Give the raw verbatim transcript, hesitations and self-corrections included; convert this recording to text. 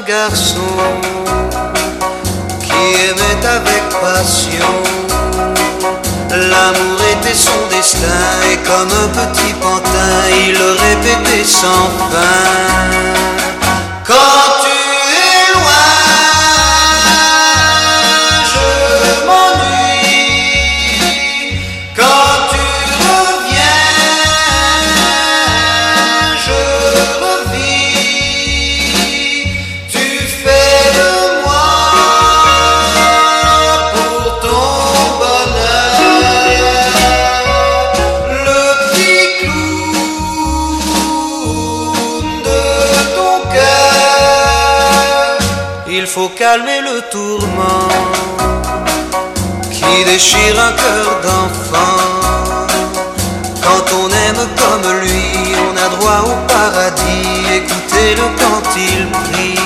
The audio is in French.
garçon qui aimait avec passion. L'amour était son destin et comme un petit pantin, il le répétait sans fin. Quand tu es loin, je m'ennuie. Quand tu reviens, je revis. Tu fais de moi pour ton bonheur le petit clown de ton cœur. Il faut calmer le tourment qui déchire un cœur d'enfant. Quand on aime comme lui, on a droit au paradis. Écoutez-le quand il prie.